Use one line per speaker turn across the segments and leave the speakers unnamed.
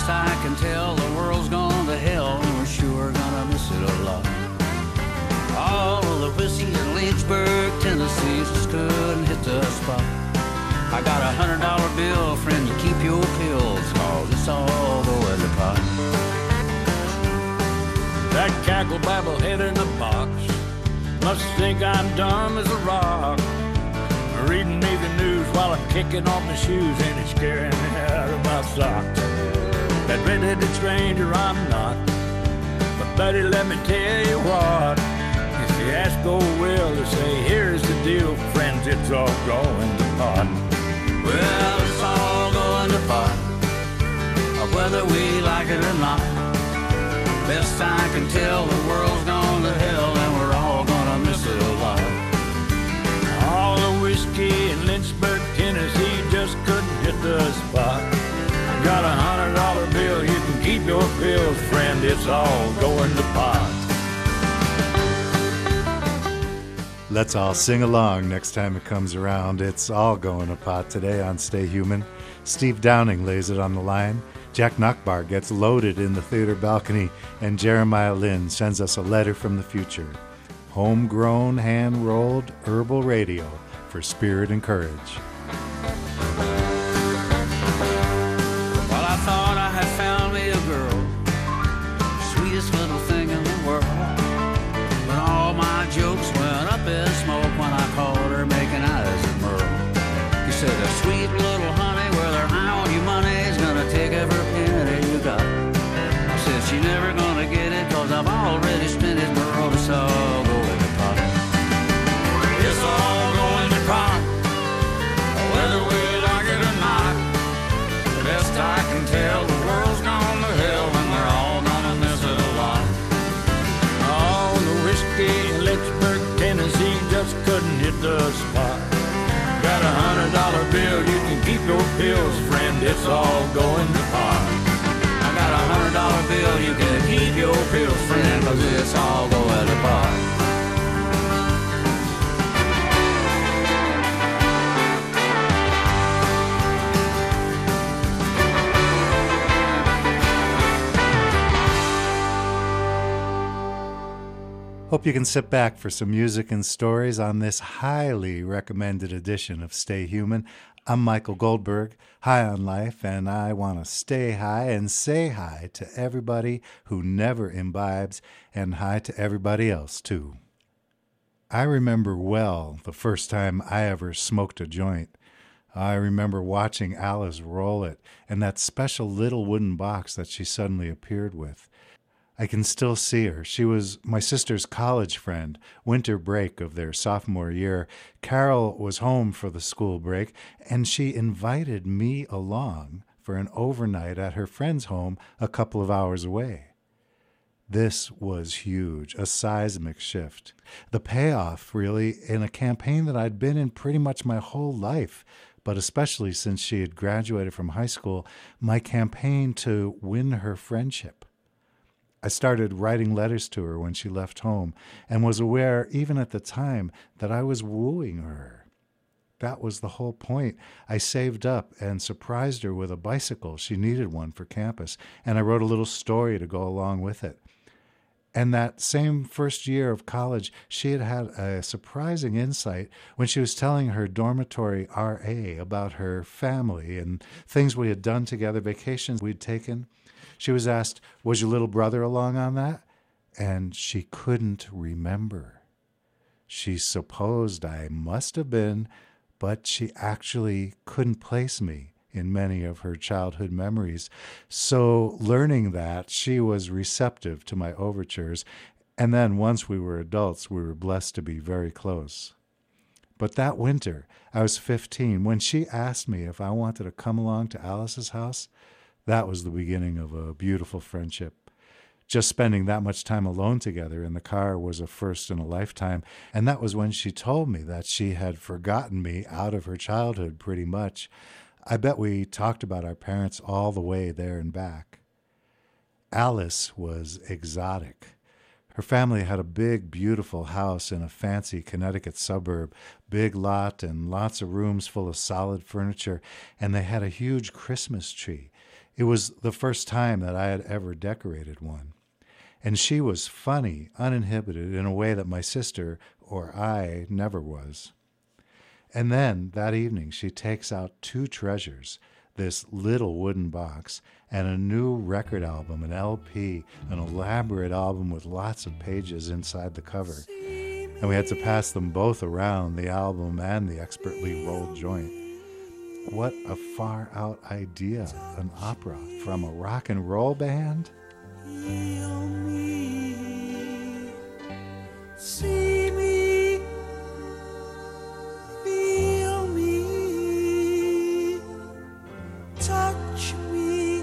Best I can tell, the world's gone to hell, and we're sure gonna miss it a lot. All of the whiskey in Lynchburg, Tennessee, just couldn't hit the spot. I got $100 bill, friend, you keep your pills, cause it's all going to pot.
That cackle babble head in the box must think I'm dumb as a rock. Reading me the news while I'm kicking off my shoes, and it's scaring me out of my socks. That red-headed stranger I'm not, but buddy, let me tell you what. If you ask old Will to say, here's the deal, friends, it's all going to pot.
Well, it's all going to pot, whether we like it or not. Best I can tell, the world's gone to hell, and we're all gonna miss it a lot.
All the whiskey in Lynchburg, Tennessee, just couldn't hit the spot. I got $100 bill, you can keep your pills, friend, it's all going to pot.
Let's all sing along next time it comes around. It's all going to pot today on Stay Human. Steve Downing lays it on the line. Jack Nachbar gets loaded in the theater balcony, and Jeremiah Lynn sends us a letter from the future. Homegrown, hand-rolled herbal radio for spirit and courage.
Well, I thought I had found me a girl, sweetest little thing in the world. But all my jokes went up in smoke when I called her making eyes at Merle. You said a sweet little honey, where their eye on your money's gonna take every penny you got. I said she never gonna get it, cause I've already spent it, Merle. It's all going to pot. It's all going to pot, whether we like it or not. Best I can tell, the world's gone to hell, and we're all gonna miss it a lot.
All the whiskey in Lynchburg, Tennessee, just couldn't hit the spot. Got $100 bill, you can keep your pills, friend, it's all going to pot.
I got $100 bill, you can keep your pills, friend, cause it's all going to pot.
Hope you can sit back for some music and stories on this highly recommended edition of Stay Human. I'm Michael Goldberg, high on life, and I want to stay high and say hi to everybody who never imbibes, and hi to everybody else, too. I remember well the first time I ever smoked a joint. I remember watching Alice roll it in that special little wooden box that she suddenly appeared with. I can still see her. She was my sister's college friend, winter break of their sophomore year. Carol was home for the school break, and she invited me along for an overnight at her friend's home a couple of hours away. This was huge, a seismic shift. The payoff, really, in a campaign that I'd been in pretty much my whole life, but especially since she had graduated from high school, my campaign to win her friendship. I started writing letters to her when she left home and was aware, even at the time, that I was wooing her. That was the whole point. I saved up and surprised her with a bicycle. She needed one for campus, and I wrote a little story to go along with it. And that same first year of college, she had had a surprising insight when she was telling her dormitory RA about her family and things we had done together, vacations we'd taken. She was asked, was your little brother along on that? And she couldn't remember. She supposed I must have been, but she actually couldn't place me in many of her childhood memories. So learning that, she was receptive to my overtures, and then once we were adults, we were blessed to be very close. But that winter, I was 15, when she asked me if I wanted to come along to Alice's house, that was the beginning of a beautiful friendship. Just spending that much time alone together in the car was a first in a lifetime, and that was when she told me that she had forgotten me out of her childhood pretty much. I bet we talked about our parents all the way there and back. Alice was exotic. Her family had a big, beautiful house in a fancy Connecticut suburb, big lot and lots of rooms full of solid furniture, and they had a huge Christmas tree. It was the first time that I had ever decorated one. And she was funny, uninhibited, in a way that my sister or I never was. And then, that evening, she takes out two treasures, this little wooden box, and a new record album, an LP, an elaborate album with lots of pages inside the cover. And we had to pass them both around, the album and the expertly rolled joint. What a far-out idea, an opera from a rock and roll band?
Feel me, see me, feel me, touch me,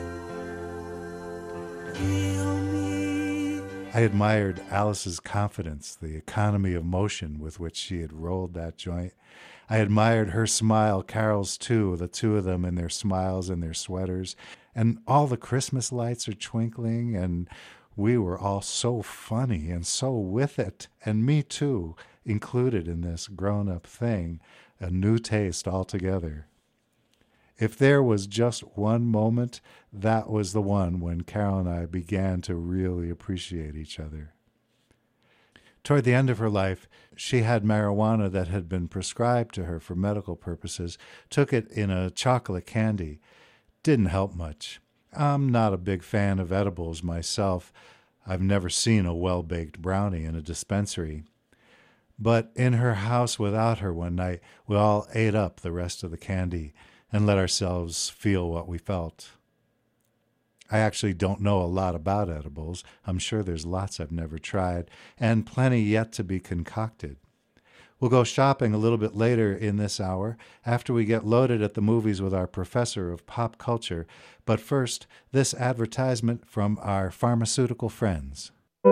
feel me.
I admired Alice's confidence, the economy of motion with which she had rolled that joint. I admired her smile, Carol's too, the two of them in their smiles and their sweaters. And all the Christmas lights are twinkling, and we were all so funny and so with it, and me too, included in this grown-up thing, a new taste altogether. If there was just one moment, that was the one when Carol and I began to really appreciate each other. Toward the end of her life, she had marijuana that had been prescribed to her for medical purposes, took it in a chocolate candy. Didn't help much. I'm not a big fan of edibles myself. I've never seen a well-baked brownie in a dispensary. But in her house without her one night, we all ate up the rest of the candy and let ourselves feel what we felt. I actually don't know a lot about edibles. I'm sure there's lots I've never tried, and plenty yet to be concocted. We'll go shopping a little bit later in this hour, after we get loaded at the movies with our professor of pop culture. But first, this advertisement from our pharmaceutical friends.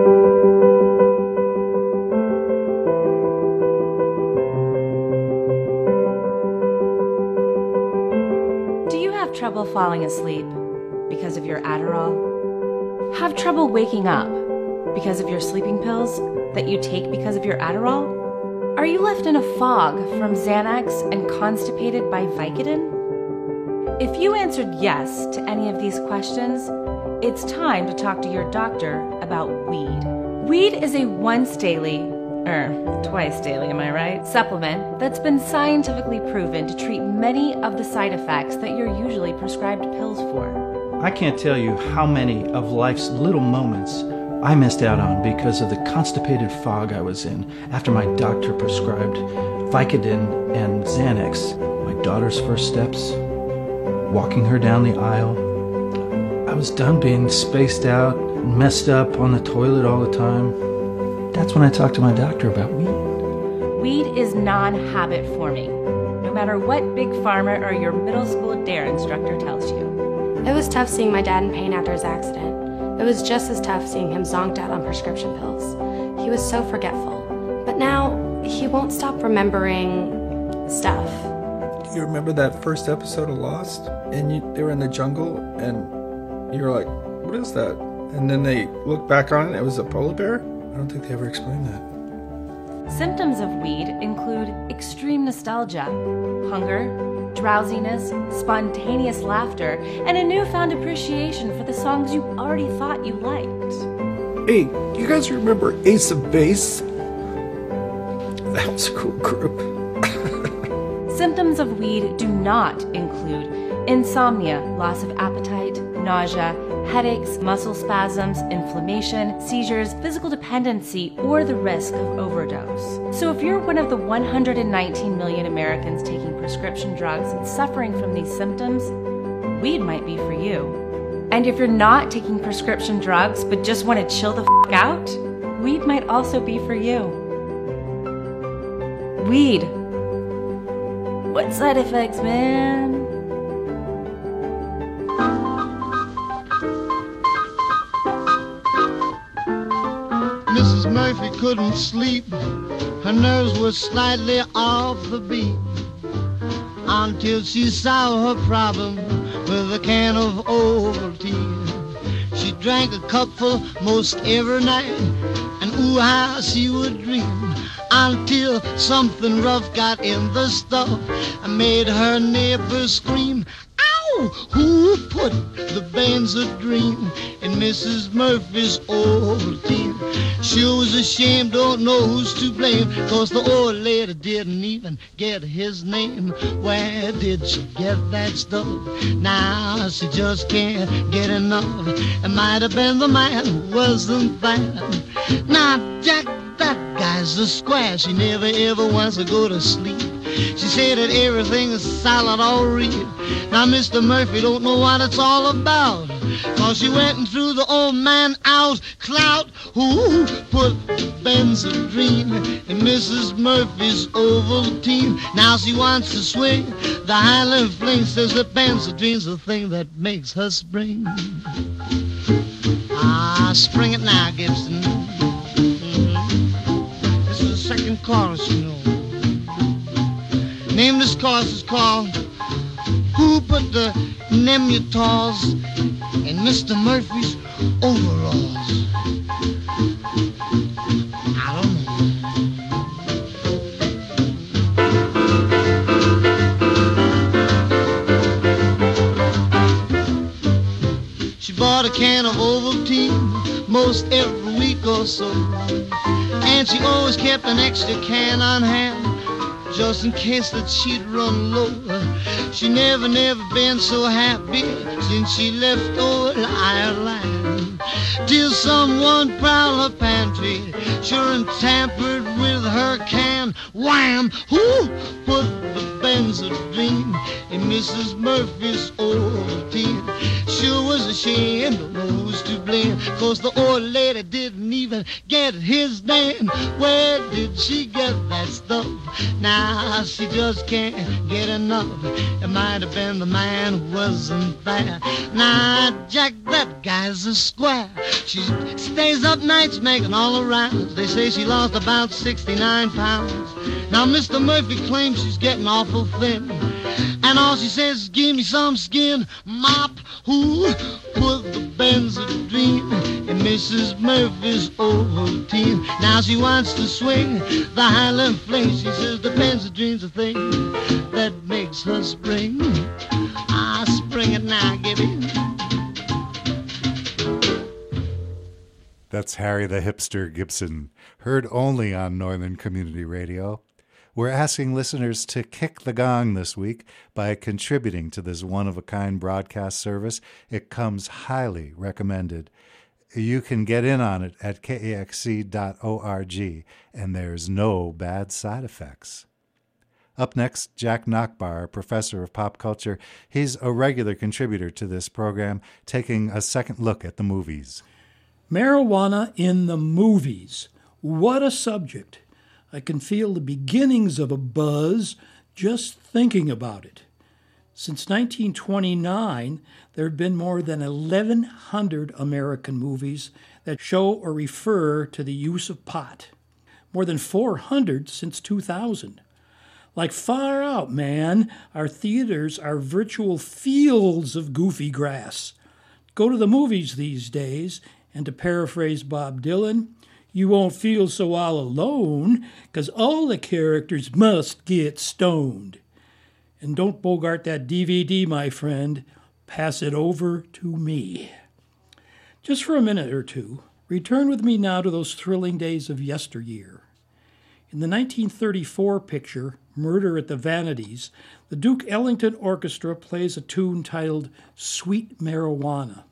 Do you have trouble falling asleep because of your Adderall? Have trouble waking up because of your sleeping pills that you take because of your Adderall? Are you left in a fog from Xanax and constipated by Vicodin? If you answered yes to any of these questions, it's time to talk to your doctor about weed. Weed is a twice daily, am I right? Supplement that's been scientifically proven to treat many of the side effects that you're usually prescribed pills for.
I can't tell you how many of life's little moments I missed out on because of the constipated fog I was in after my doctor prescribed Vicodin and Xanax. My daughter's first steps, walking her down the aisle. I was done being spaced out and messed up on the toilet all the time. That's when I talked to my doctor about weed.
Weed is non-habit forming, no matter what big pharma or your middle school DARE instructor tells you.
It was tough seeing my dad in pain after his accident. It was just as tough seeing him zonked out on prescription pills. He was so forgetful. But now, he won't stop remembering stuff.
Do you remember that first episode of Lost? And they were in the jungle, and you were like, what is that? And then they looked back on it, it was a polar bear? I don't think they ever explained that.
Symptoms of weed include extreme nostalgia, hunger, drowsiness, spontaneous laughter, and a newfound appreciation for the songs you already thought you liked.
Hey, do you guys remember Ace of Base? That was a cool group.
Symptoms of weed do not include insomnia, loss of appetite, nausea, headaches, muscle spasms, inflammation, seizures, physical dependency, or the risk of overdose. So if you're one of the 119 million Americans taking prescription drugs and suffering from these symptoms, weed might be for you. And if you're not taking prescription drugs but just want to chill the f*** out, weed might also be for you. Weed. What side effects, man?
Mrs. Murphy couldn't sleep. Her nerves were slightly off the beat until she saw her problem with a can of Ovaltine. She drank a cupful most every night, and ooh, how she would dream until something rough got in the stuff and made her neighbors scream, ow! who put the Benzedrine in Mrs. Murphy's Ovaltine? Sure was a shame, don't know who's to blame, 'cause the old lady didn't even get his name. Where did she get that stuff? Now she just can't get enough. It might have been the man who wasn't there. Now Jack, that guy's a square. She never ever wants to go to sleep. She said that everything is silent or real. Now Mr. Murphy don't know what it's all about, 'cause she went and threw the old man out. Clout, who put the Benzedrine in Mrs. Murphy's Ovaltine? Now she wants to swing the Highland Fling, says the Benzedrine's the thing that makes her spring. Ah, spring it now, Gibson. This is the second chorus, you know. Name this chorus is called Who Put the Nemutals in Mr. Murphy's Overalls? I don't know. She bought a can of Ovaltine most every week or so, and she always kept an extra can on hand, just in case that she'd run low. She never been so happy since she left old Ireland, till someone prowled her pantry, sure and tampered with her can. Wham! Who put the Benzedrine in Mrs. Murphy's Ovaltine? Sure was a shame, don't know who's to blame, 'cause the old lady didn't even get his name. Where did she get that stuff? Now she just can't get enough. It might have been the man who wasn't there. Now Jack, that guy's a square. She stays up nights making all the rounds. They say she lost about 69 pounds. Now Mr. Murphy claims she's getting awful thin, and all she says is give me some skin. Mop, who put the Benzedrine in Mrs. Murphy's Ovaltine? Now she wants to swing the Highland Fling. She says the Benzedrine's the thing that makes her spring. Ah, spring it now, Gibby.
That's Harry the Hipster Gibson, heard only on Northern Community Radio. We're asking listeners to kick the gong this week by contributing to this one-of-a-kind broadcast service. It comes highly recommended. You can get in on it at kaxc.org, and there's no bad side effects. Up next, Jack Nachbar, professor of pop culture. He's a regular contributor to this program, taking a second look at the movies.
Marijuana in the movies. What a subject. I can feel the beginnings of a buzz just thinking about it. Since 1929, there have been more than 1,100 American movies that show or refer to the use of pot. More than 400 since 2000. Like far out, man, our theaters are virtual fields of goofy grass. Go to the movies these days, and to paraphrase Bob Dylan, you won't feel so all alone, 'cause all the characters must get stoned. And don't bogart that DVD, my friend. Pass it over to me. Just for a minute or two, return with me now to those thrilling days of yesteryear. In the 1934 picture, Murder at the Vanities, the Duke Ellington Orchestra plays a tune titled Sweet Marijuana.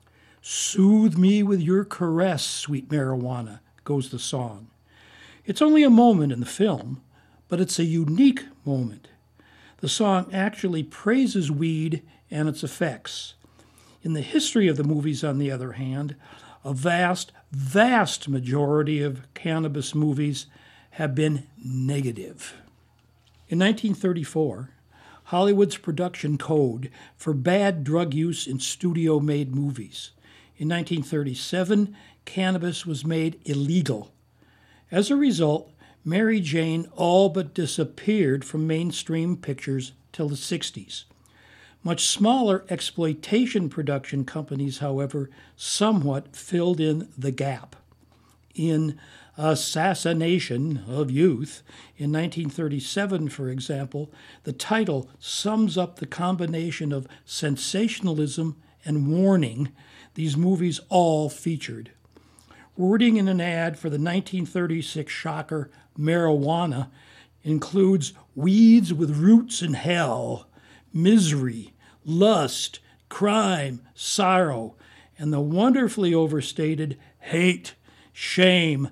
Soothe me with your caress, sweet marijuana, goes the song. It's only a moment in the film, but it's a unique moment. The song actually praises weed and its effects. In the history of the movies, on the other hand, a vast, vast majority of cannabis movies have been negative. In 1934, Hollywood's production code forbade drug use in studio-made movies. In 1937, cannabis was made illegal. As a result, Mary Jane all but disappeared from mainstream pictures till the 60s. Much smaller exploitation production companies, however, somewhat filled in the gap. In assassination of youth. In 1937, for example, the title sums up the combination of sensationalism and warning these movies all featured. Wording in an ad for the 1936 shocker Marijuana includes weeds with roots in hell, misery, lust, crime, sorrow, and the wonderfully overstated hate, shame,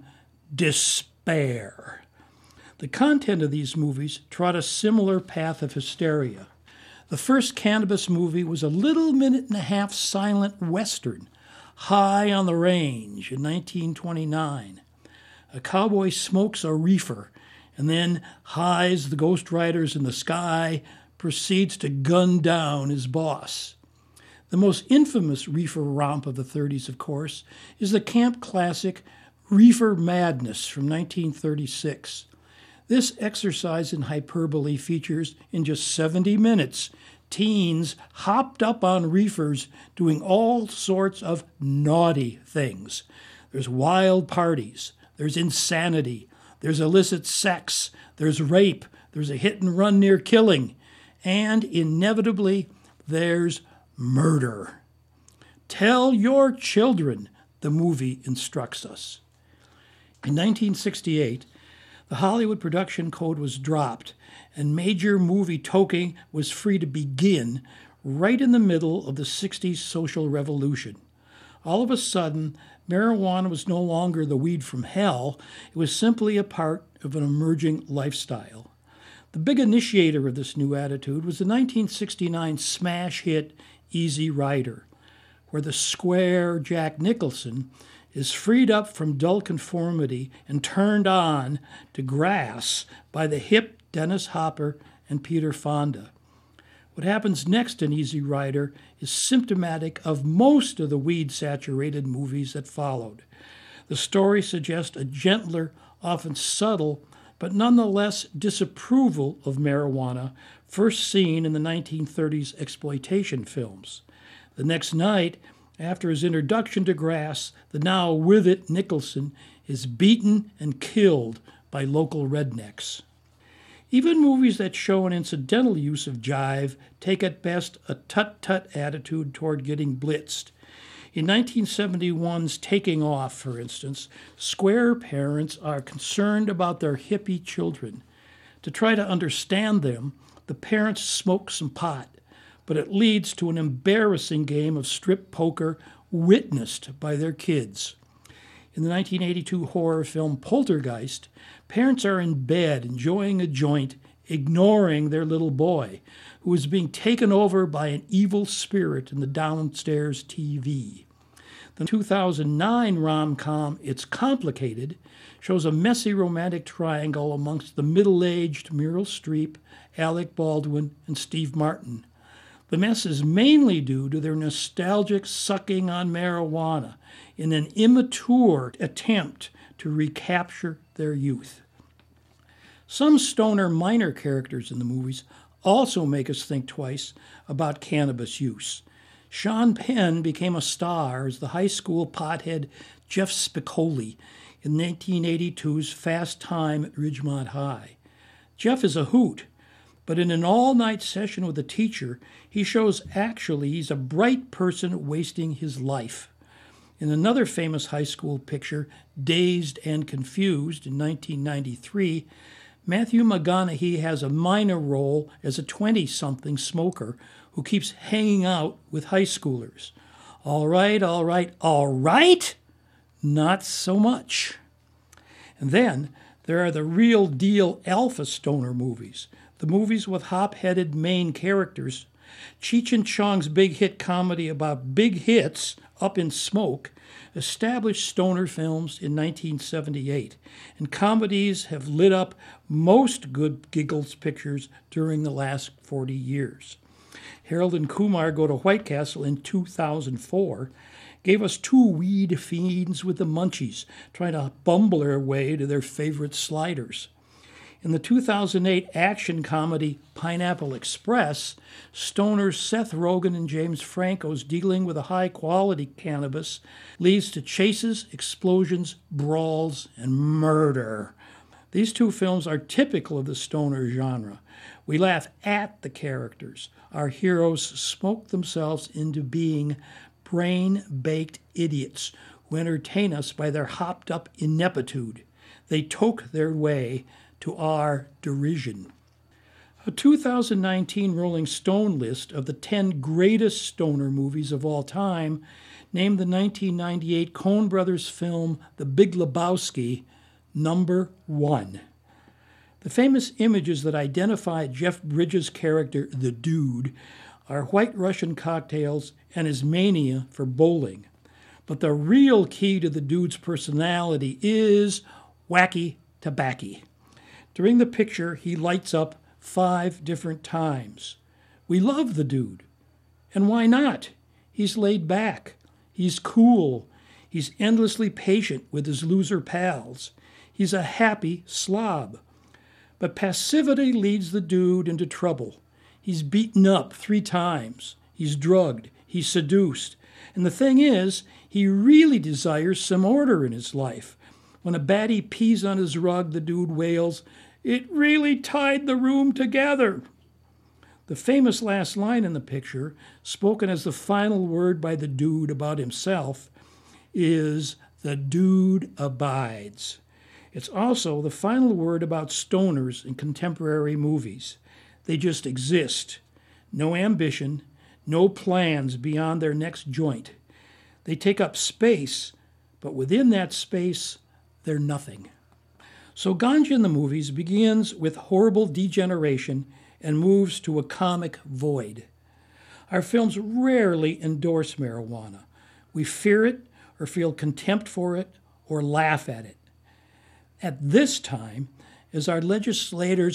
despair. The content of these movies trod a similar path of hysteria. The first cannabis movie was a little minute-and-a-half silent western, High on the Range, in 1929. A cowboy smokes a reefer and then hies the ghost riders in the sky, proceeds to gun down his boss. The most infamous reefer romp of the 30s, of course, is the camp classic Reefer Madness from 1936. This exercise in hyperbole features, in just 70 minutes, teens hopped up on reefers doing all sorts of naughty things. There's wild parties, there's insanity, there's illicit sex, there's rape, there's a hit and run near killing, and inevitably there's murder. Tell your children, the movie instructs us. In 1968, the Hollywood Production Code was dropped, and major movie toking was free to begin right in the middle of the 60s social revolution. All of a sudden, marijuana was no longer the weed from hell. It was simply a part of an emerging lifestyle. The big initiator of this new attitude was the 1969 smash hit Easy Rider, where the square Jack Nicholson is freed up from dull conformity and turned on to grass by the hip Dennis Hopper and Peter Fonda. What happens next in Easy Rider is symptomatic of most of the weed-saturated movies that followed. The story suggests a gentler, often subtle, but nonetheless disapproval of marijuana, first seen in the 1930s exploitation films. The next night, after his introduction to grass, the now with it Nicholson is beaten and killed by local rednecks. Even movies that show an incidental use of jive take at best a tut-tut attitude toward getting blitzed. In 1971's Taking Off, for instance, square parents are concerned about their hippie children. To try to understand them, the parents smoke some pot, but it leads to an embarrassing game of strip poker witnessed by their kids. In the 1982 horror film Poltergeist, parents are in bed enjoying a joint, ignoring their little boy, who is being taken over by an evil spirit in the downstairs TV. The 2009 rom-com It's Complicated shows a messy romantic triangle amongst the middle-aged Meryl Streep, Alec Baldwin, and Steve Martin. The mess is mainly due to their nostalgic sucking on marijuana in an immature attempt to recapture their youth. Some stoner minor characters in the movies also make us think twice about cannabis use. Sean Penn became a star as the high school pothead Jeff Spicoli in 1982's Fast Time at Ridgemont High. Jeff is a hoot, but in an all-night session with a teacher, he shows actually he's a bright person wasting his life. In another famous high school picture, Dazed and Confused, in 1993, Matthew McConaughey has a minor role as a 20-something smoker who keeps hanging out with high schoolers. All right, not so much. And then there are the real deal alpha stoner movies, the movies with hop-headed main characters. Cheech and Chong's big hit comedy about big hits, Up in Smoke, established stoner films in 1978, and comedies have lit up most good giggles pictures during the last 40 years. Harold and Kumar Go to White Castle in 2004 gave us two weed fiends with the munchies trying to bumble their way to their favorite sliders. In the 2008 action comedy Pineapple Express, stoners Seth Rogen and James Franco's dealing with a high-quality cannabis leads to chases, explosions, brawls, and murder. These two films are typical of the stoner genre. We laugh at the characters. Our heroes smoke themselves into being brain-baked idiots who entertain us by their hopped-up ineptitude. They toke their way to our derision. A 2019 Rolling Stone list of the 10 greatest stoner movies of all time named the 1998 Coen Brothers film The Big Lebowski number 1. The famous images that identify Jeff Bridges' character, the Dude, are White Russian cocktails and his mania for bowling. But the real key to the Dude's personality is wacky tobacco. During the picture, he lights up 5 different times. We love the Dude. And why not? He's laid back. He's cool. He's endlessly patient with his loser pals. He's a happy slob. But passivity leads the Dude into trouble. He's beaten up 3 times. He's drugged. He's seduced. And the thing is, he really desires some order in his life. When a baddie pees on his rug, the Dude wails, "It really tied the room together." The famous last line in the picture, spoken as the final word by the Dude about himself, is, "The Dude abides." It's also the final word about stoners in contemporary movies. They just exist. No ambition, no plans beyond their next joint. They take up space, but within that space, they're nothing. So Ganja in the movies begins with horrible degeneration and moves to a comic void. Our films rarely endorse marijuana. We fear it or feel contempt for it or laugh at it. At this time, as our legislators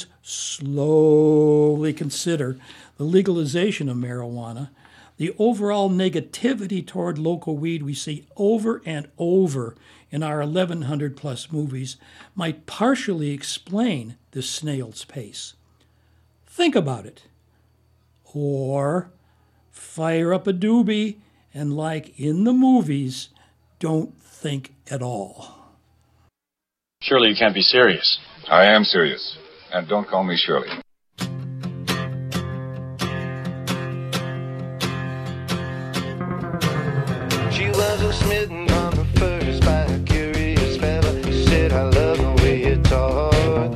slowly consider the legalization of marijuana, the overall negativity toward local weed we see over and over in our 1,100-plus movies might partially explain this snail's pace. Think about it. Or fire up a doobie and, like in the movies, don't think at all.
Surely you can't be serious.
I am serious. And don't call me Shirley.
She wasn't smitten on the first by a curious fella. She said, "I love the way you talk."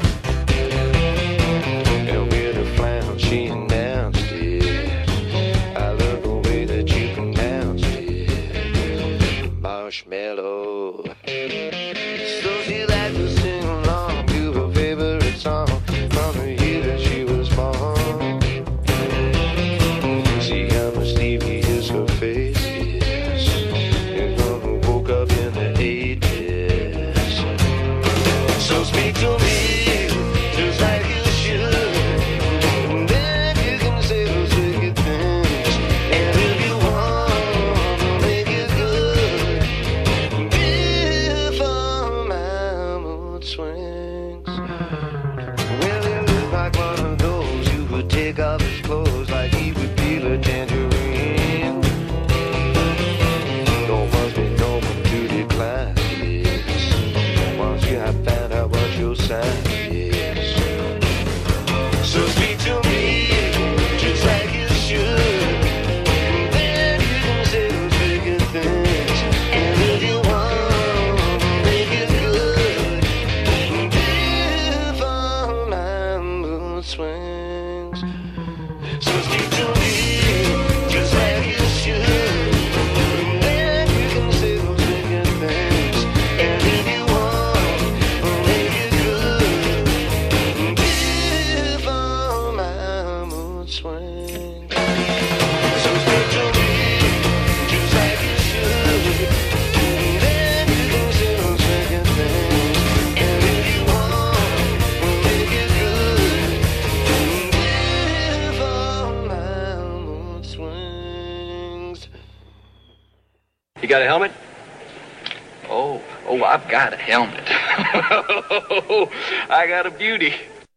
And with a frown she announced it. "I love the way that you pronounced it. Marshmallow." So she liked to sing along to her favorite song from the year that she was born. See how mischievous her face is. It's one who woke up in the 80s. So speak to me just like you should, and then you can say those wicked things. And if you want to make it good before my mood swings, well, you look like one of those who would take off his clothes like he would peel a tangerine. There must be no one to decline this once you have found out what your sign is. So speak to me just like you should, and then you can say those wicked things. And if you want to make it good before my mood swings, so speak to me just like you should, and then you can say those wicked things. And if you want to make it good before my mood swings, so speak to me just like you should, and then you can say those wicked things. And if you want to make it good before my mood swings.
You got a helmet? Oh, I've got a helmet. I got a beauty.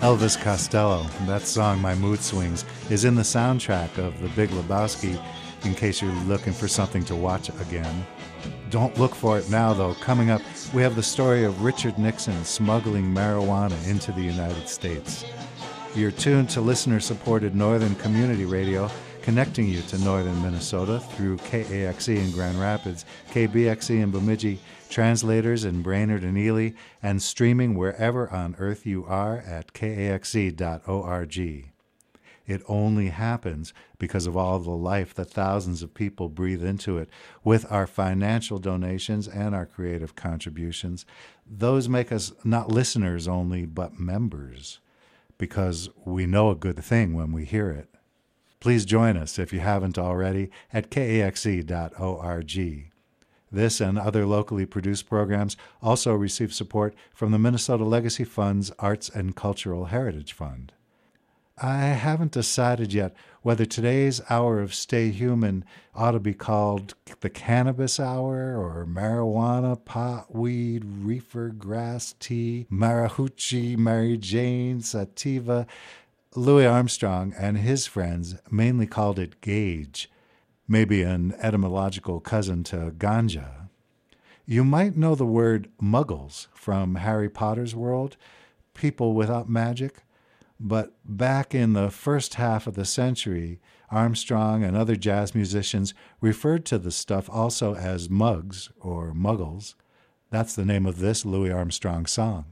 Elvis Costello. That song, My Mood Swings, is in the soundtrack of The Big Lebowski, in case you're looking for something to watch again. Don't look for it now, though. Coming up, we have the story of Richard Nixon smuggling marijuana into the United States. You're tuned to listener-supported Northern Community Radio, connecting you to northern Minnesota through KAXE in Grand Rapids, KBXE in Bemidji, translators in Brainerd and Ely, and streaming wherever on earth you are at kaxe.org. It only happens because of all the life that thousands of people breathe into it with our financial donations and our creative contributions. Those make us not listeners only, but members, because we know a good thing when we hear it. Please join us, if you haven't already, at kaxe.org. This and other locally produced programs also receive support from the Minnesota Legacy Fund's Arts and Cultural Heritage Fund. I haven't decided yet whether today's hour of Stay Human ought to be called the Cannabis Hour or Marijuana, Pot, Weed, Reefer, Grass, Tea, Marijuana, Mary Jane, Sativa. Louis Armstrong and his friends mainly called it gauge, maybe an etymological cousin to ganja. You might know the word muggles from Harry Potter's world, people without magic, but back in the first half of the century, Armstrong and other jazz musicians referred to the stuff also as mugs or muggles. That's the name of this Louis Armstrong song.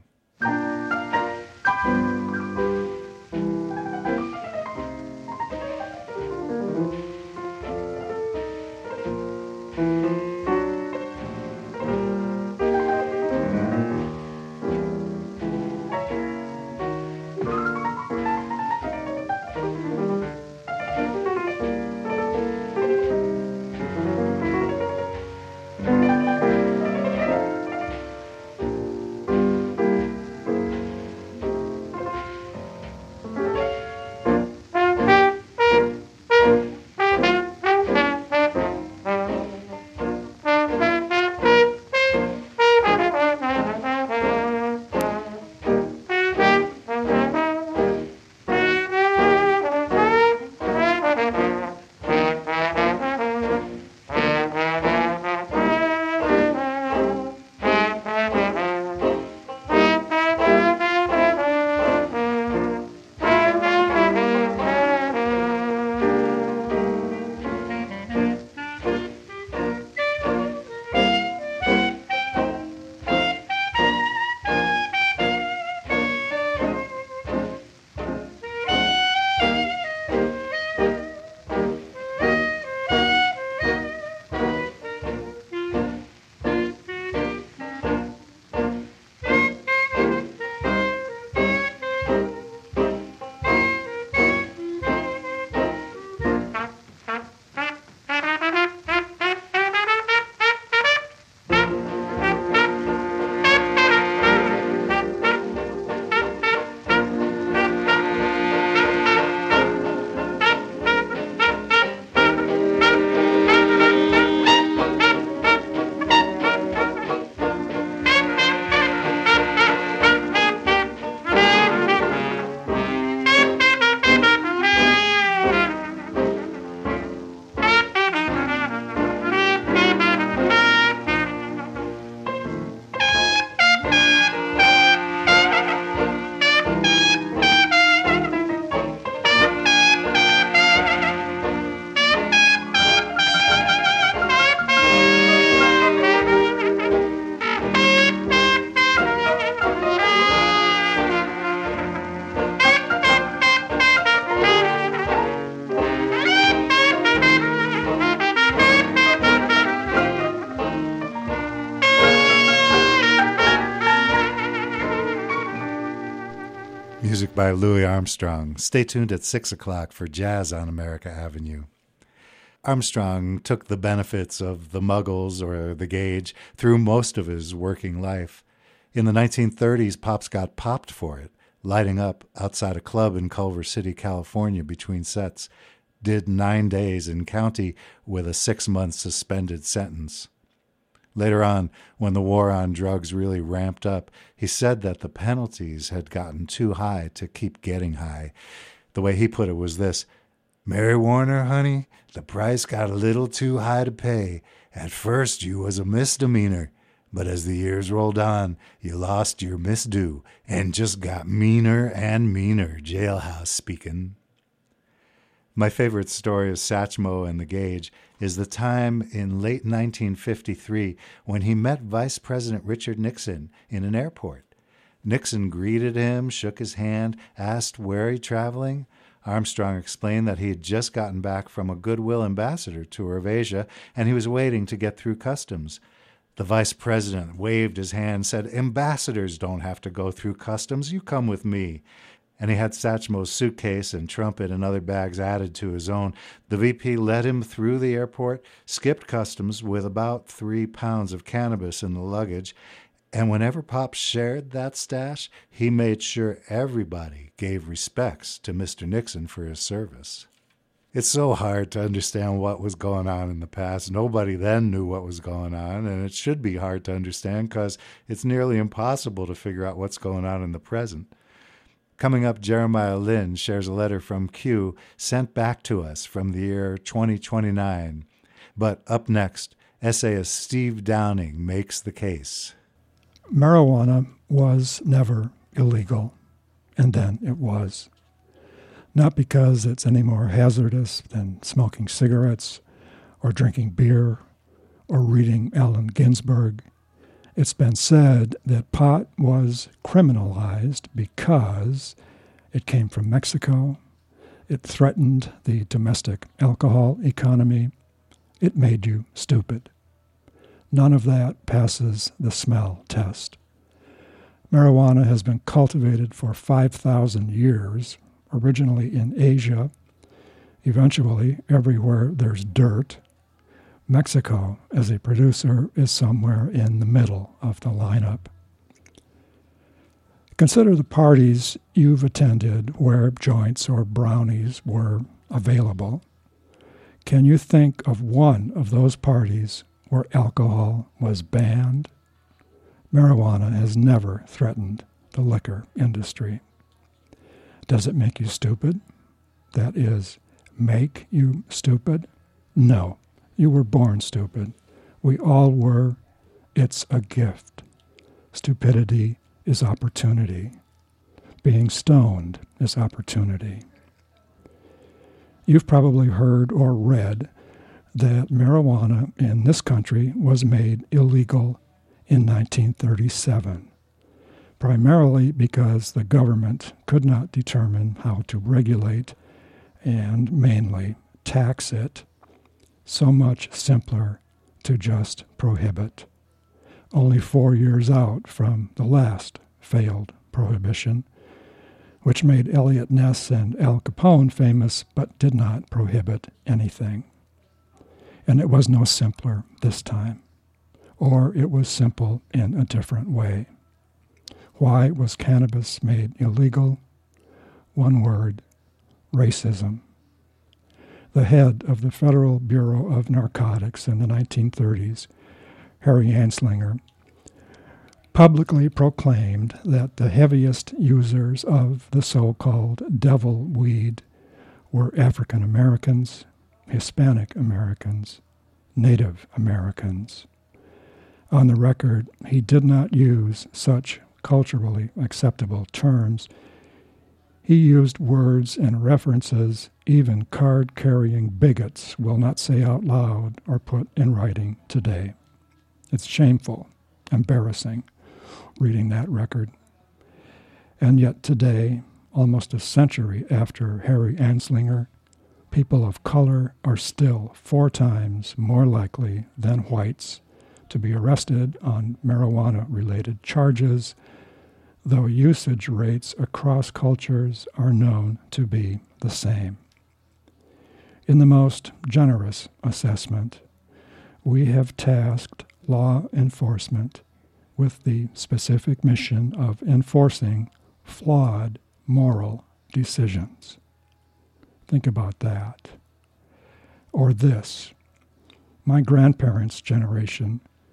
Music by Louis Armstrong. Stay tuned at 6 o'clock for Jazz on America Avenue. Armstrong took the benefits of the muggles or the gauge through most of his working life. In the 1930s, Pops got popped for it, lighting up outside a club in Culver City, California between sets. Did 9 days in county with a 6-month suspended sentence. Later on, when the war on drugs really ramped up, he said that the penalties had gotten too high to keep getting high. The way he put it was this: "Mary Warner, honey, the price got a little too high to pay. At first you was a misdemeanor, but as the years rolled on, you lost your misdue and just got meaner and meaner, jailhouse speaking." My favorite story of Satchmo and the Gauge is the time in late 1953 when he met Vice President Richard Nixon in an airport. Nixon greeted him, shook his hand, asked where he'd traveling. Armstrong explained that he had just gotten back from a Goodwill ambassador tour of Asia, and he was waiting to get through customs. The vice president waved his hand, said, "Ambassadors don't have to go through customs. You come with me." And he had Satchmo's suitcase and trumpet and other bags added to his own. The VP led him through the airport, skipped customs with about 3 pounds of cannabis in the luggage, and whenever Pop shared that stash, he made sure everybody gave respects to Mr. Nixon for his service. It's so hard to understand what was going on in the past. Nobody then knew what was going on, and it should be hard to understand because it's nearly impossible to figure out what's going on in the present. Coming up, Jeremiah Lin shares a letter from Q sent back to us from the year 2029. But up next, essayist Steve Downing makes the case.
Marijuana was never illegal, and then it was. Not because it's any more hazardous than smoking cigarettes or drinking beer or reading Allen Ginsberg. It's been said that pot was criminalized because it came from Mexico, it threatened the domestic alcohol economy, it made you stupid. None of that passes the smell test. Marijuana has been cultivated for 5,000 years, originally in Asia, eventually everywhere there's dirt. Mexico, as a producer, is somewhere in the middle of the lineup. Consider the parties you've attended where joints or brownies were available. Can you think of one of those parties where alcohol was banned? Marijuana has never threatened the liquor industry. Does it make you stupid? That is, make you stupid? No. You were born stupid. We all were. It's a gift. Stupidity is opportunity. Being stoned is opportunity. You've probably heard or read that marijuana in this country was made illegal in 1937, primarily because the government could not determine how to regulate and mainly tax it. So much simpler to just prohibit. Only 4 years out from the last failed prohibition, which made Eliot Ness and Al Capone famous but did not prohibit anything. And it was no simpler this time, or it was simple in a different way. Why was cannabis made illegal? One word: racism. The head of the Federal Bureau of Narcotics in the 1930s, Harry Anslinger, publicly proclaimed that the heaviest users of the so-called devil weed were African Americans, Hispanic Americans, Native Americans. On the record, he did not use such culturally acceptable terms. He used words and references even card-carrying bigots will not say out loud or put in writing today. It's shameful, embarrassing, reading that record. And yet today, almost a century after Harry Anslinger, people of color are still 4 times more likely than whites to be arrested on marijuana-related charges, though usage rates across cultures are known to be the same. In the most generous assessment, we have tasked law enforcement with the specific mission of enforcing flawed moral decisions. Think about that. Or this: my grandparents' generation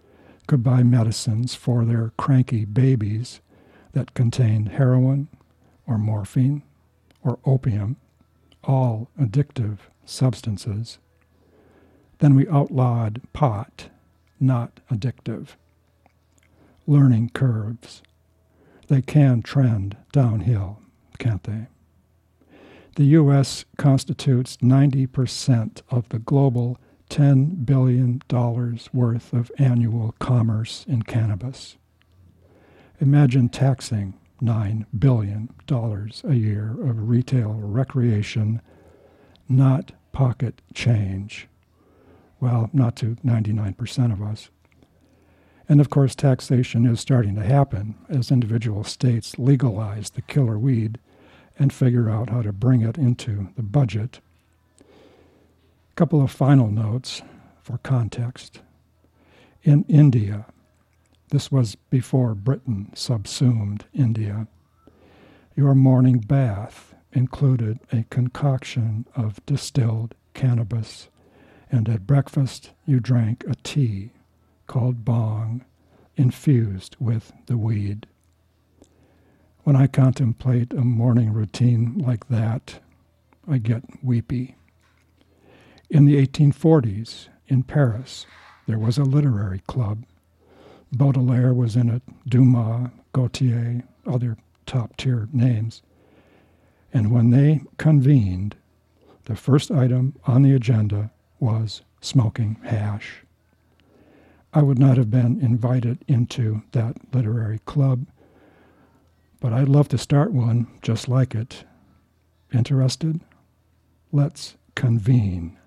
could buy medicines for their cranky babies that contained heroin or morphine or opium, all addictive substances, then we outlawed pot, not addictive. Learning curves. They can trend downhill, can't they? The U.S. constitutes 90% of the global $10 billion worth of annual commerce in cannabis. Imagine taxing $9 billion a year of retail recreation, not pocket change. Well, not to 99% of us. And of course, taxation is starting to happen as individual states legalize the killer weed and figure out how to bring it into the budget. A couple of final notes for context. In India, this was before Britain subsumed India, your morning bath included a concoction of distilled cannabis, and at breakfast you drank a tea called bhang, infused with the weed. When I contemplate a morning routine like that, I get weepy. In the 1840s, in Paris, there was a literary club. Baudelaire was in it, Dumas, Gautier, other top-tier names. And when they convened, the first item on the agenda was smoking hash. I would not have been invited into that literary club, but I'd love to start one just like it. Interested? Let's convene.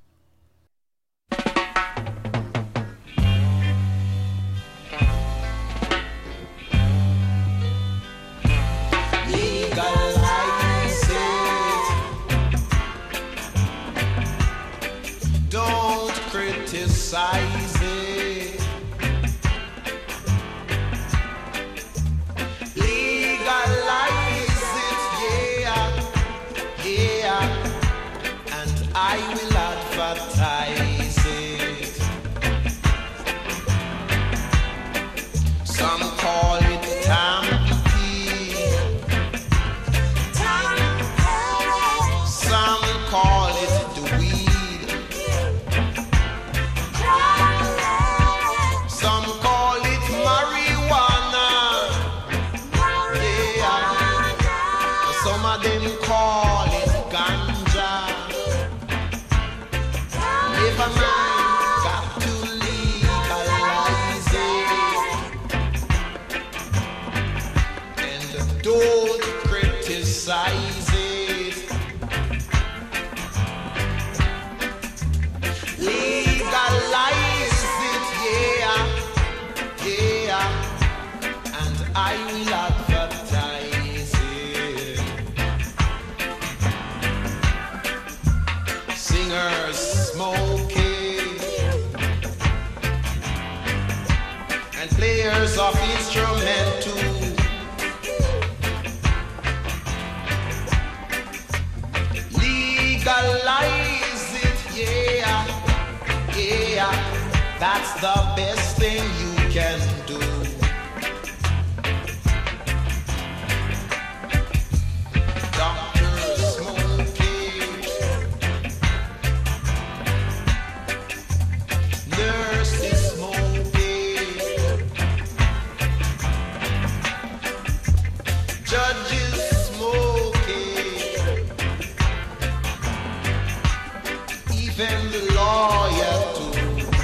Legalize it. Don't criticize it. Legalize it, yeah, yeah, and I will advertise it. Some call it tampy, some call it the weed, some call it marijuana, yeah, some of them call it ganja. Never mind, got to legalize it, and don't criticize it. Legalize it, yeah, yeah, and I will advertise it. Singers smoking and players of instrument too. Legalize it, yeah, yeah, that's the best thing you can do. Doctors smoking, nurses smoking, judges smoking, even the lawyer too.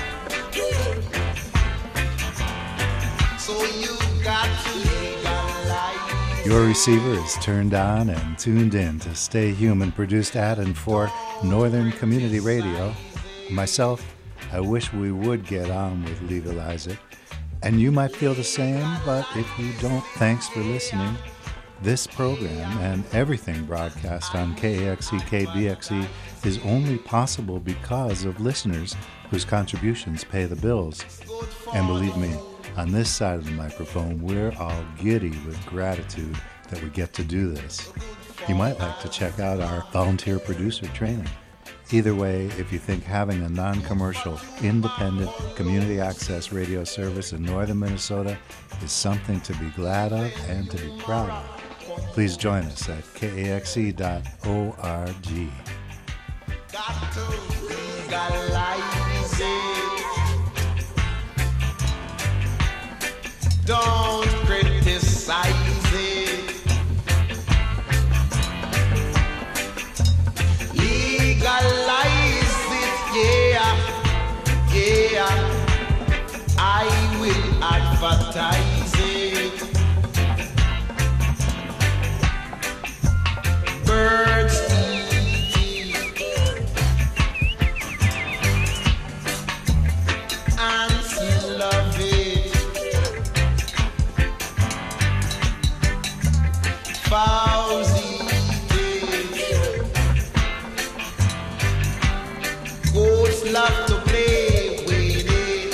So you got to legalize.
Your receiver is turned on and tuned in to Stay Human, produced at and for Northern Community Radio. Myself, I wish we would get on with Legalize It. And you might feel the same, but if you don't, thanks for listening. This program and everything broadcast on KAXE, KBXE is only possible because of listeners whose contributions pay the bills. And believe me, on this side of the microphone, we're all giddy with gratitude that we get to do this. You might like to check out our volunteer producer training. Either way, if you think having a non-commercial, independent, community access radio service in northern Minnesota is something to be glad of and to be proud of, please join us at kaxe.org.
Got to legalize it. Don't criticize it. Legalize it, yeah, yeah. I will advertise it. Birds eat it. Ants love it. Fowls eat it. Goats love to play with it.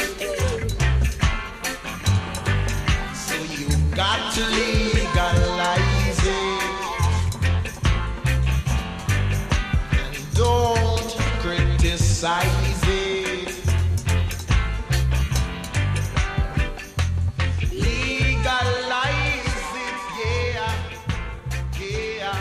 So you got to legalize it. And don't criticize it. Legalize it, yeah, yeah.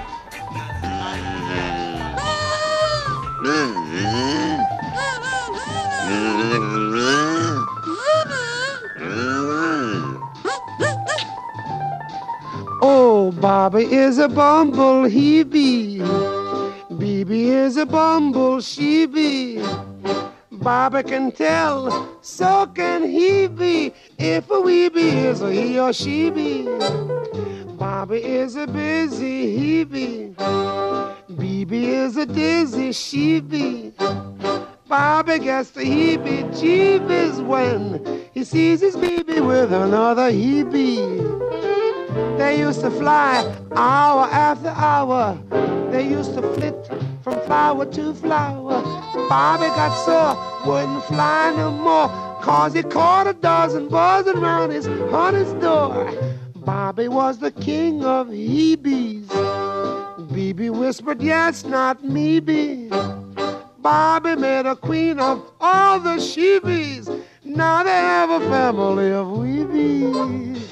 Oh, Bobby is a bumble, he be. Bibi is a bumble, she be. Bobby can tell, so can he be. If a we be is a he or she be. Bobby is a busy, he be. Bibi is a dizzy, she be. Bobby gets the heebie-jeebies when he sees his baby with another he be. They used to fly hour after hour. They used to flit from flower to flower. Bobby got sore, wouldn't fly no more, 'cause he caught a dozen buzzing around his honey's door. Bobby was the king of Hebees. Bibi whispered, yes, not me be. Bobby made a queen of all the sheebies. Now they have a family of weebies.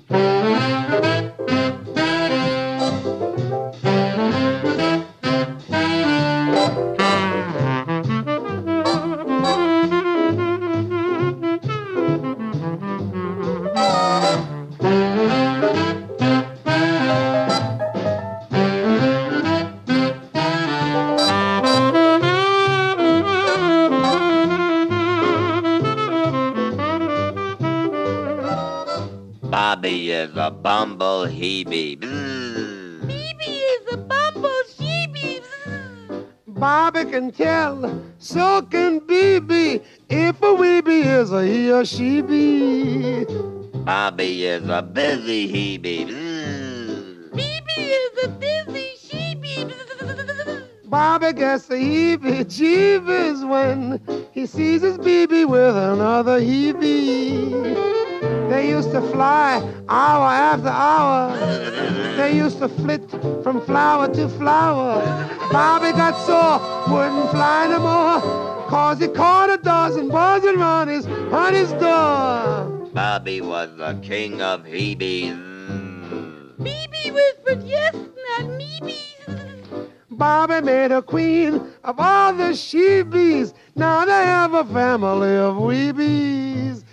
Bobby is a bumble hebe.
Bibi is a bumble sheebie. Bobby can tell, so can Bibi, if a weebie is a he or she be.
Bobby is a busy hebe.
Bibi is a busy sheebie. Bobby gets the heebie-jeebies when he sees his Bibi with another Hebe. They used to fly hour after hour. They used to flit from flower to flower. Bobby got sore, wouldn't fly no more, 'cause he caught a dozen buzzing around his honey's door.
Bobby was the king of Hebes.
Bibi whispered, yes, not me be. Bobby made a queen of all the sheebies. Now they have a family of weebies.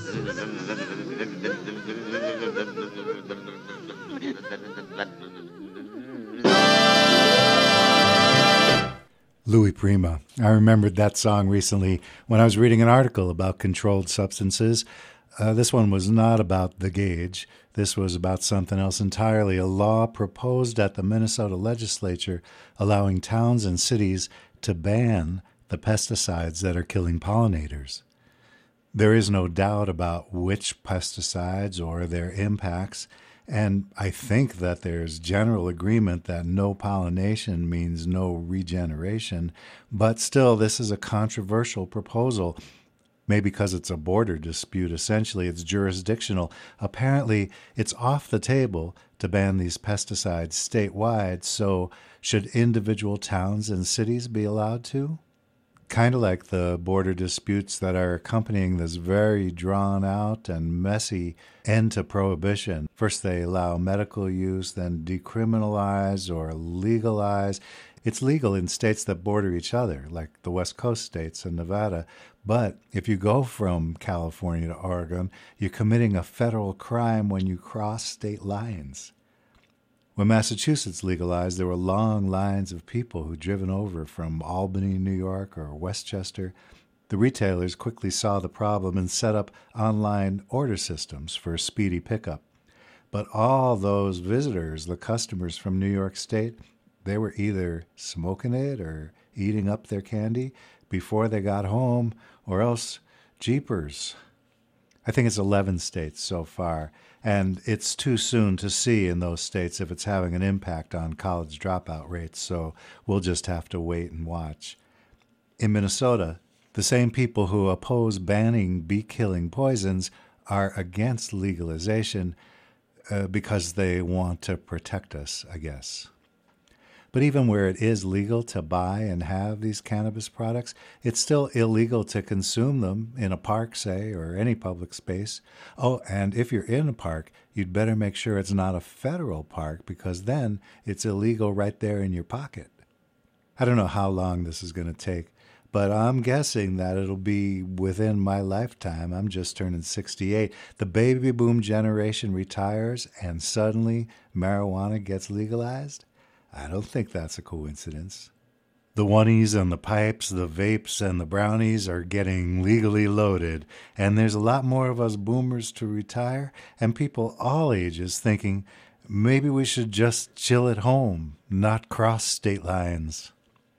Louis Prima. I remembered that song recently when I was reading an article about controlled substances. This one was not about the gauge. This was about something else entirely, a law proposed at the Minnesota legislature allowing towns and cities to ban the pesticides that are killing pollinators. There is no doubt about which pesticides or their impacts, and I think that there's general agreement that no pollination means no regeneration, but still this is a controversial proposal. maybe because it's a border dispute. Essentially, it's jurisdictional. Apparently, it's off the table to ban these pesticides statewide, so should individual towns and cities be allowed to? Kind of like the border disputes that are accompanying this very drawn-out and messy end to prohibition. First they allow medical use, then decriminalize or legalize. It's legal in states that border each other, like the West Coast states and Nevada. But if you go from California to Oregon, you're committing a federal crime when you cross state lines. When Massachusetts legalized, there were long lines of people who'd driven over from Albany, New York, or Westchester. The retailers quickly saw the problem and set up online order systems for speedy pickup. But all those visitors, the customers from New York State, they were either smoking it or eating up their candy before they got home, or else jeepers. I think it's 11 states so far, and it's too soon to see in those states if it's having an impact on college dropout rates, so we'll just have to wait and watch. In Minnesota, the same people who oppose banning bee-killing poisons are against legalization because they want to protect us, I guess. But even where it is legal to buy and have these cannabis products, it's still illegal to consume them in a park, say, or any public space. Oh, and if you're in a park, you'd better make sure it's not a federal park, because then it's illegal right there in your pocket. I don't know how long this is going to take, but I'm guessing that it'll be within my lifetime. I'm just turning 68. The baby boom generation retires, and suddenly marijuana gets legalized? I don't think that's a coincidence. The oneies and the pipes, the vapes and the brownies are getting legally loaded, and there's a lot more of us boomers to retire, and people all ages thinking maybe we should just chill at home, not cross state lines.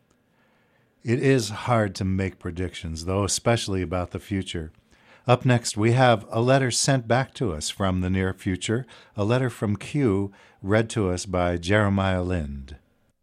It is hard to make predictions, though, especially about the future. Up next, we have a letter sent back to us from the near future, a letter from Q, read to us by Jeremiah Lind.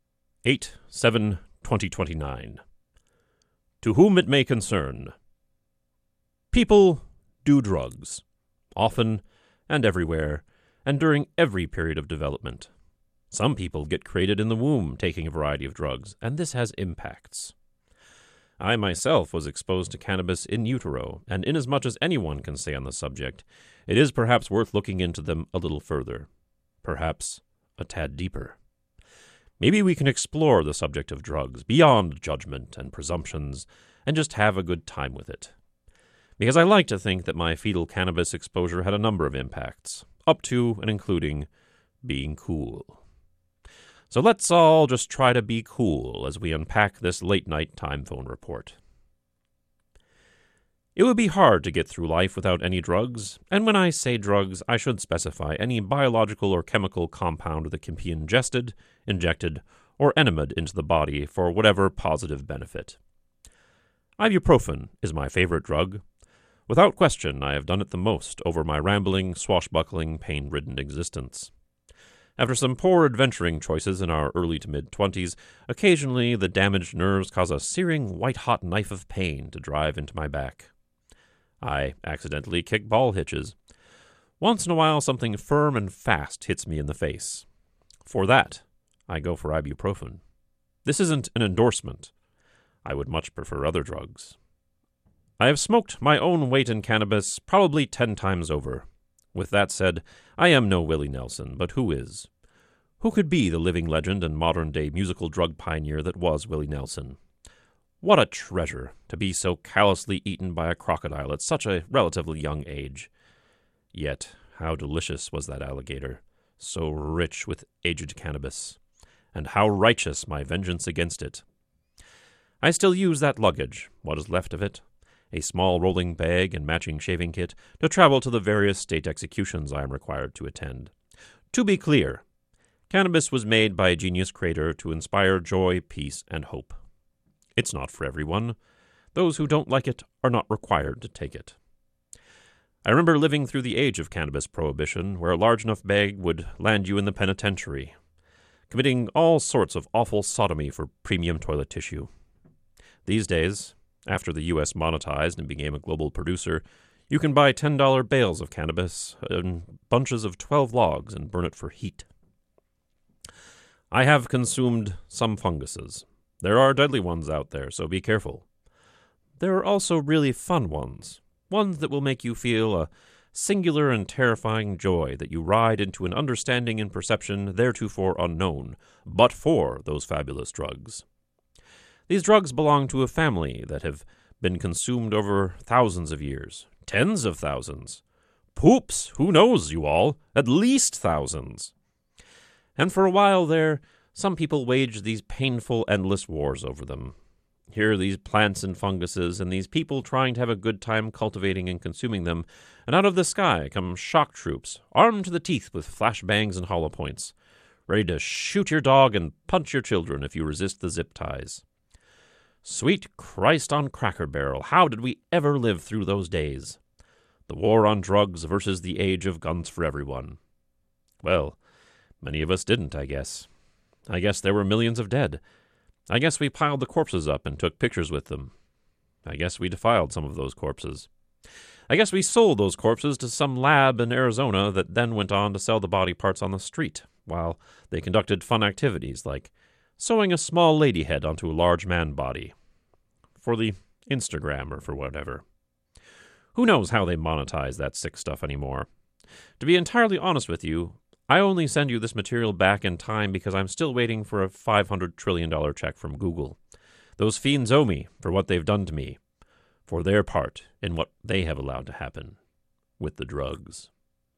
8/7/2029. To whom it may concern. People do drugs, often and everywhere, and during every period of development. Some people get created in the womb taking a variety of drugs, and this has impacts. I myself was exposed to cannabis in utero, and inasmuch as anyone can say on the subject, it is perhaps worth looking into them a little further, perhaps a tad deeper. Maybe we can explore the subject of drugs beyond judgment and presumptions, and just have a good time with it. Because I like to think that my fetal cannabis exposure had a number of impacts, up to and including being cool. So let's all just try to be cool as we unpack this late-night time phone report. It would be hard to get through life without any drugs, and when I say drugs, I should specify any biological or chemical compound that can be ingested, injected, or enemated into the body for whatever positive benefit. Ibuprofen is my favorite drug. Without question, I have done it the most over my rambling, swashbuckling, pain-ridden existence. After some poor adventuring choices in our early to mid-20s, occasionally the damaged nerves cause a searing white-hot knife of pain to drive into my back. I accidentally kick ball hitches. Once in a while something firm and fast hits me in the face. For that, I go for ibuprofen. This isn't an endorsement. I would much prefer other drugs. I have smoked my own weight in cannabis probably 10 times over. With that said, I am no Willie Nelson, but who is? Who could be the living legend and modern-day musical drug pioneer that was Willie Nelson? What a treasure to be so callously eaten by a crocodile at such a relatively young age. Yet, how delicious was that alligator, so rich with aged cannabis, and how righteous my vengeance against it. I still use that luggage, what is left of it, a small rolling bag and matching shaving kit, to travel to the various state executions I am required to attend. To be clear, cannabis was made by a genius creator to inspire joy, peace, and hope. It's not for everyone. Those who don't like it are not required to take it. I remember living through the age of cannabis prohibition, where a large enough bag would land you in the penitentiary, committing all sorts of awful sodomy for premium toilet tissue. These days, After the U.S. monetized and became a global producer, you can buy $10 bales of cannabis in bunches of 12 logs and burn it for heat. I have consumed some funguses. There are deadly ones out there, so be careful. There are also really fun ones that will make you feel a singular and terrifying joy that you ride into an understanding and perception theretofore unknown, but for those fabulous drugs. These drugs belong to a family that have been consumed over thousands of years, tens of thousands. Poops, who knows, you all? At least thousands. And for a while there, some people waged these painful, endless wars over them. Here are these plants and funguses, and these people trying to have a good time cultivating and consuming them, and out of the sky come shock troops, armed to the teeth with flashbangs and hollow points, ready to shoot your dog and punch your children if you resist the zip ties. Sweet Christ on Cracker Barrel, how did we ever live through those days? The war on drugs versus the age of guns for everyone. Well, many of us didn't, I guess. I guess there were millions of dead. I guess we piled the corpses up and took pictures with them. I guess we defiled some of those corpses. I guess we sold those corpses to some lab in Arizona that then went on to sell the body parts on the street, while they conducted fun activities like sewing a small lady head onto a large man body. For the Instagram or for whatever. Who knows how they monetize that sick stuff anymore? To be entirely honest with you, I only send you this material back in time because I'm still waiting for a $500 trillion check from Google. Those fiends owe me for what they've done to me, for their part in what they have allowed to happen with the drugs.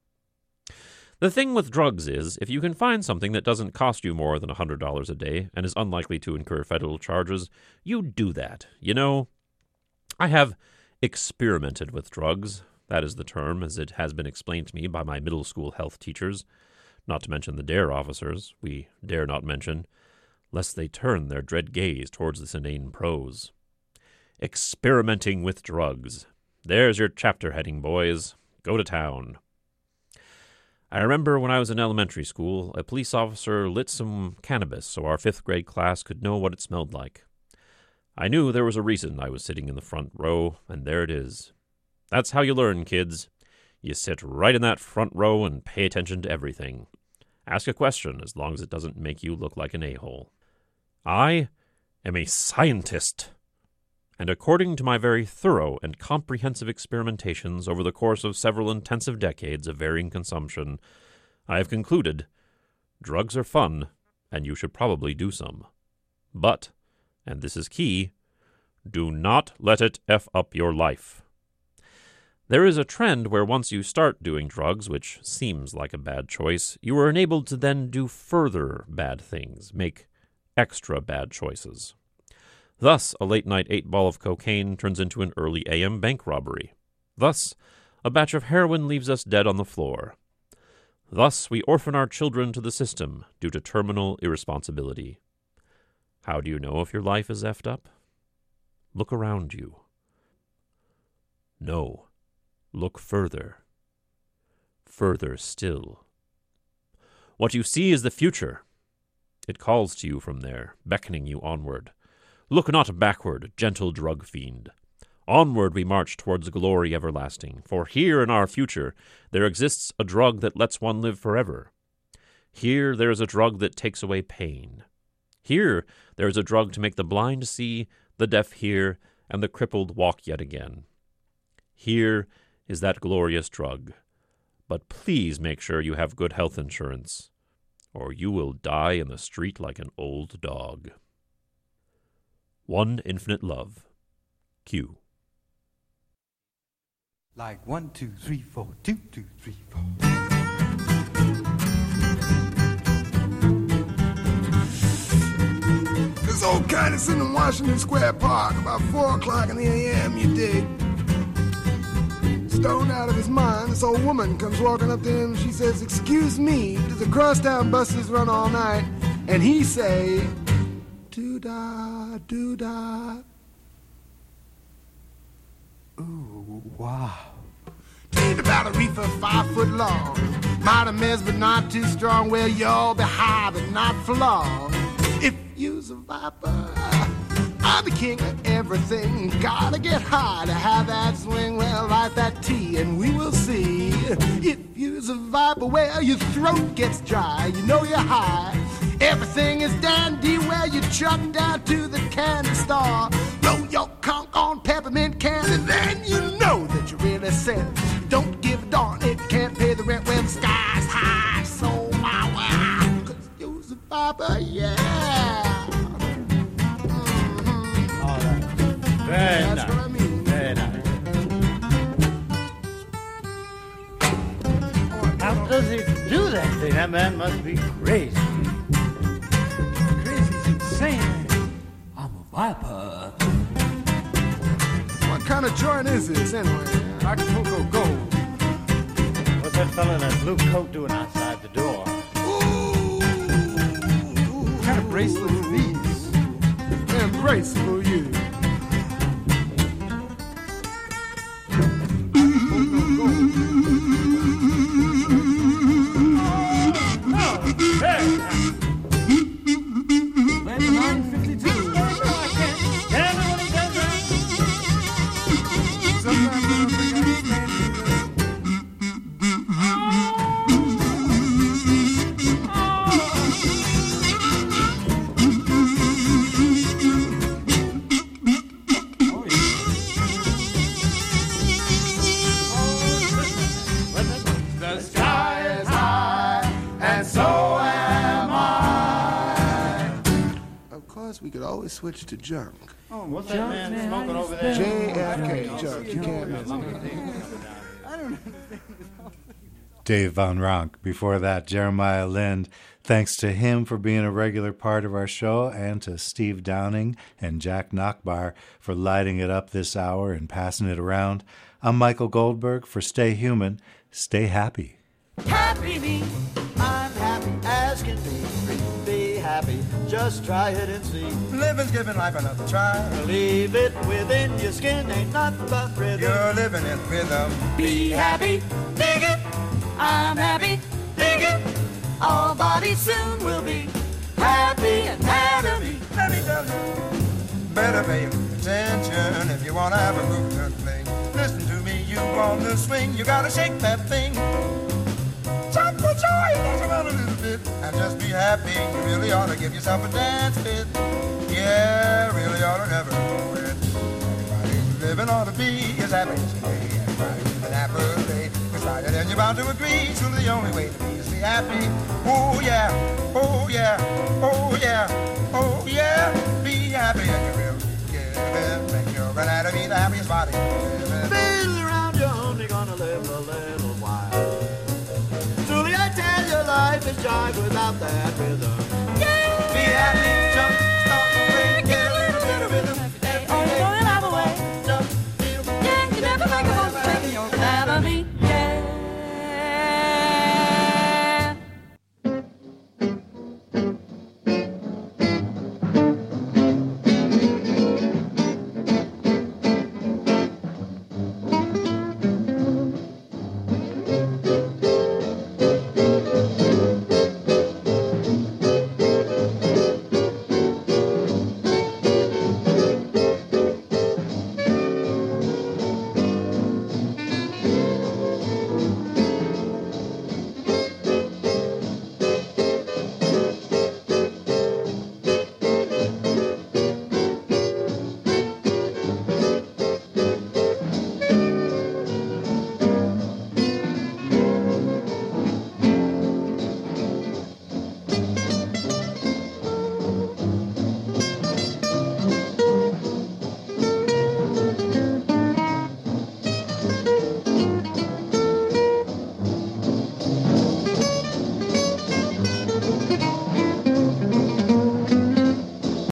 The thing with drugs is, if you can find something that doesn't cost you more than $100 a day and is unlikely to incur federal charges, you do that. You know, I have experimented with drugs. That is the term, as it has been explained to me by my middle school health teachers, not to mention the DARE officers, we dare not mention, lest they turn their dread gaze towards this inane prose. Experimenting with drugs. There's your chapter heading, boys. Go to town. I remember when I was in elementary school, a police officer lit some cannabis so our 5th grade class could know what it smelled like. I knew there was a reason I was sitting in the front row, and there it is. That's how you learn, kids. You sit right in that front row and pay attention to everything. Ask a question as long as it doesn't make you look like an a-hole. I am a scientist. And according to my very thorough and comprehensive experimentations over the course of several intensive decades of varying consumption, I have concluded drugs are fun, and you should probably do some. But, and this is key, do not let it F up your life. There is a trend where once you start doing drugs, which seems like a bad choice, you are enabled to then do further bad things, make extra bad choices. Thus, a late-night 8-ball of cocaine turns into an early AM bank robbery. Thus, a batch of heroin leaves us dead on the floor. Thus, we orphan our children to the system due to terminal irresponsibility. How do you know if your life is effed up? Look around you. No. Look further. Further still. What you see is the future. It calls to you from there, beckoning you onward. Look not backward, gentle drug fiend. Onward we march towards glory everlasting, for here in our future there exists a drug that lets one live forever. Here there is a drug that takes away pain. Here there is a drug to make the blind see, the deaf hear, and the crippled walk yet again. Here is that glorious drug. But please make sure you have good health insurance, or you will die in the street like an old dog. One Infinite Love. Q.
Like 1, 2, 3, 4, 2, 2, 3, 4.
This old cat is sitting in Washington Square Park about 4 o'clock in the a.m., you dig? Stoned out of his mind, this old woman comes walking up to him. She says, "Excuse me, do the crosstown buses run all night?" And he say, "Doo-dah, doo-dah." Ooh, wow. Ain't about a reefer 5 foot long. Mighty mess, but not too strong. Well, you'll be high, but not for long. If you's a viper, I'm the king of everything. Gotta get high to have that swing. Well, light that tea and we will see. If you's a viper, well, your throat gets dry. You know you're high. Everything is dandy. Well, you truck down to the candy store. Blow your conch on peppermint candy. Then you know that you really said it. Don't give a darn. It can't pay the rent when the sky's high. So my wow, 'cause you's a viper, yeah.
Very
That's
nice.
what I mean.
Very nice. How does he do that thing? That man must be crazy.
Crazy's insane.
I'm a viper.
What kind of joint is this anyway? Acapulco Gold.
What's that fella in that blue coat doing outside the door?
What kind of bracelet are these? Embrace for you. The sky is high, and so am I. Of course, we could always switch to junk.
Oh, what's that man smoking over there?
JFK, junk. You can't miss it.
I don't know.
Dave Von Ronk. Before that, Jeremiah Lind. Thanks to him for being a regular part of our show, and to Steve Downing and Jack Nachbar for lighting it up this hour and passing it around. I'm Michael Goldberg for Stay Human. Stay happy.
Happy me, I'm happy as can be. Be happy, just try it and see.
Living's giving life another try.
Leave it within your skin, ain't nothing but rhythm.
You're living in rhythm.
Be happy, dig it. I'm happy, dig it. All bodies soon will be happy anatomy.
Let me tell you, better pay attention if you want to have a groove to play. Listen to me, you on the swing, you gotta shake that thing. Jump for joy, dance around a little bit, and just be happy. You really ought to give yourself a dance fit. Yeah, really ought to never quit. Everybody's living ought to be as happy as can be. Everybody's living happily. It's right, and you're bound to agree. So the only way to be is be happy. Oh yeah, oh yeah, oh yeah, oh yeah. Be happy and you really give it. Make your anatomy the happiest body.
Feel around, you're only gonna live a little while. Truly I tell you, life is jive without that rhythm. Yeah!
Be happy.